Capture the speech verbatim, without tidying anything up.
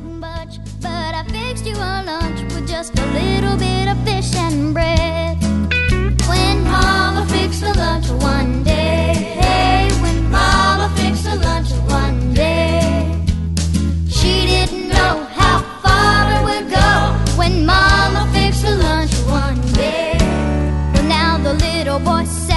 much, but I fixed you a lunch with just a little bit of fish and bread. When Mama fixed the lunch one day, when Mama fixed the lunch one day, she didn't know how far it would go. When Mama fixed the lunch one day, but now the little boy said,